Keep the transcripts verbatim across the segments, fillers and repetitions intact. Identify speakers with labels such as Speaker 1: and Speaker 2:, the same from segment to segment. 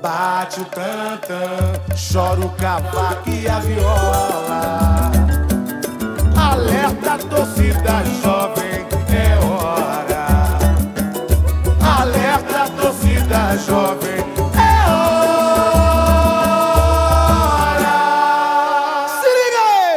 Speaker 1: Bate o tantã, chora o cavaco e a viola. Alerta, torcida jovem, é hora. Alerta, torcida jovem, é hora.
Speaker 2: Se liga aí!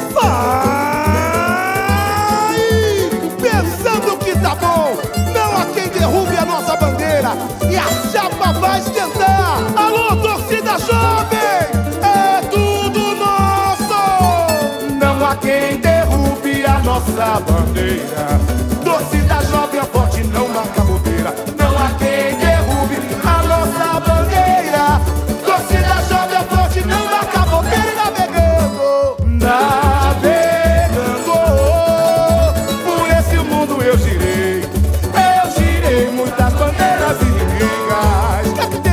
Speaker 2: Vai! Pensando que tá bom, não há quem derrube a nossa bandeira e a chapa vai esquentar. Alô, torcida jovem, é tudo nosso.
Speaker 1: Não há quem derrube a nossa bandeira. Torcida jovem é forte, não marca bobeira. Não há quem derrube a nossa bandeira. Torcida jovem é forte, não marca bobeira. Navegando, navegando, por esse mundo eu girei. Eu girei muitas bandeiras inimigas.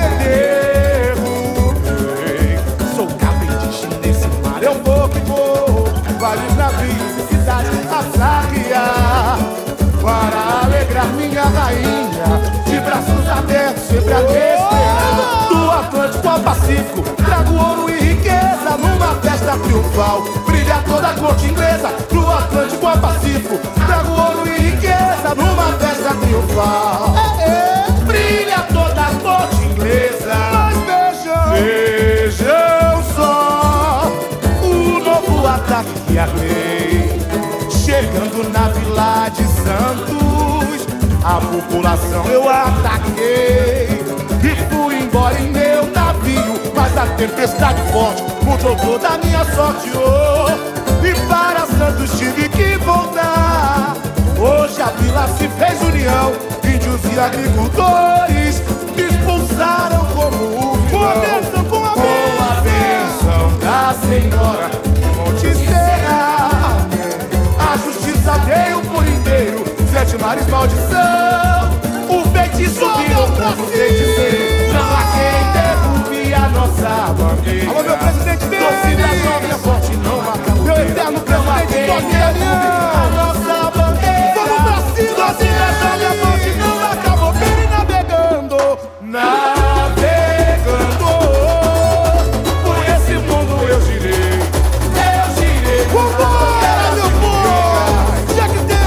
Speaker 1: Derrubei. Sou capitão nesse mar, eu vou que vou. Vários navios e cidades a flaquear, para alegrar minha rainha, de braços abertos sempre a me esperar. Do Atlântico ao Pacífico, trago ouro e riqueza numa festa triunfal. Brilha toda a corte inglesa. Do Atlântico ao Pacífico, trago ouro e riqueza numa festa triunfal. Brilha toda a corte inglesa.
Speaker 2: Mas vejam,
Speaker 1: Vejam só o novo ataque que armei, chegando na Vila de Santos. A população eu ataquei e fui embora em meu navio, mas a tempestade forte mudou toda a minha sorte. Oh, e para Santos tive que voltar. Hoje a vila se fez união, índios e agricultores me expulsaram como o
Speaker 2: com a
Speaker 1: vilão.
Speaker 2: bênção, com a
Speaker 1: Com a bênção da Senhora Monte Serra, a justiça veio por inteiro. Sete mares, maldição, o feitiço virou pra feiticeiro. Não há quem derrube a nossa bandeira.
Speaker 2: Alô, meu presidente dele.
Speaker 1: Torcida jovem é forte, não marca
Speaker 2: Meu
Speaker 1: bobeira.
Speaker 2: eterno
Speaker 1: Não há
Speaker 2: presidente
Speaker 1: quem
Speaker 2: Toque
Speaker 1: derrube
Speaker 2: Ariano.
Speaker 1: a nossa bandeira.
Speaker 2: Vamos pra cima,
Speaker 1: Torcida jovem é forte, não marca bobeira. E navegando, navegando, por esse mundo eu girei. Eu girei.
Speaker 2: Vambora, meu povo! Já que tem!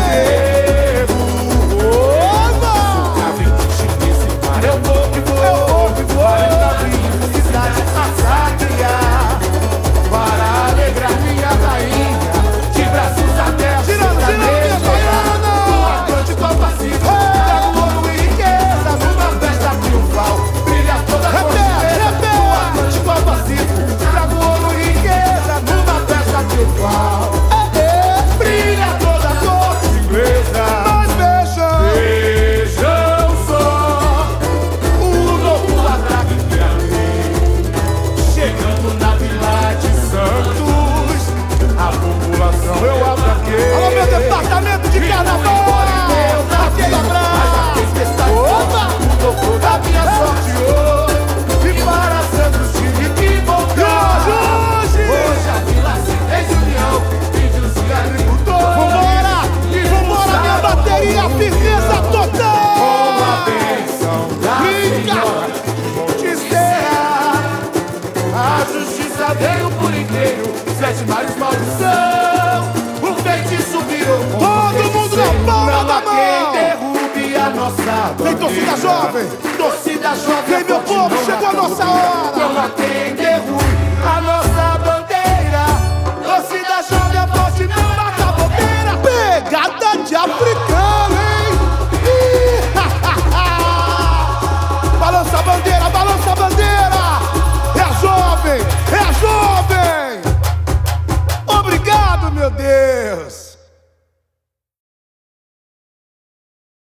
Speaker 1: Eu vou que vou, eu vou que vou. Vários navios, cidade a saquear, para alegrar minha rainha, de braços abertos.
Speaker 2: Girando,
Speaker 1: pra
Speaker 2: girando,
Speaker 1: me
Speaker 2: minha
Speaker 1: esperar.
Speaker 2: baiana.
Speaker 1: Do Atlântico ao Pacífico, trago ouro e riqueza numa festa triunfal. Brilha toda a
Speaker 2: Repete,
Speaker 1: corte.
Speaker 2: repete.
Speaker 1: Do Atlântico ao Pacífico, trago ouro e riqueza numa festa triunfal. Brilha toda a corte inglesa.
Speaker 2: Mas vejam,
Speaker 1: Vejam só o novo ataque que armei, chegando na Vila de Santos. A população eu ataquei.
Speaker 2: alô, meu departamento de carnaval! Aquele abraço! Opa!
Speaker 1: Mudou toda a minha sorte. Oh, e para Santos tive que voltar.
Speaker 2: Jorge!
Speaker 1: Hoje a Vila se fez união, índios e agricultores.
Speaker 2: Vambora! Vambora, minha bateria, firmeza
Speaker 1: Com a
Speaker 2: total!
Speaker 1: bênção da
Speaker 2: Brinca!
Speaker 1: Senhora Monte Serra, a justiça veio por inteiro. Sete mares, maldição, o feitiço virou com
Speaker 2: Todo mundo na palma
Speaker 1: Não
Speaker 2: da
Speaker 1: há quem
Speaker 2: mão!
Speaker 1: derrube a nossa
Speaker 2: Vem, torcida
Speaker 1: bandeira.
Speaker 2: jovem!
Speaker 1: Torcida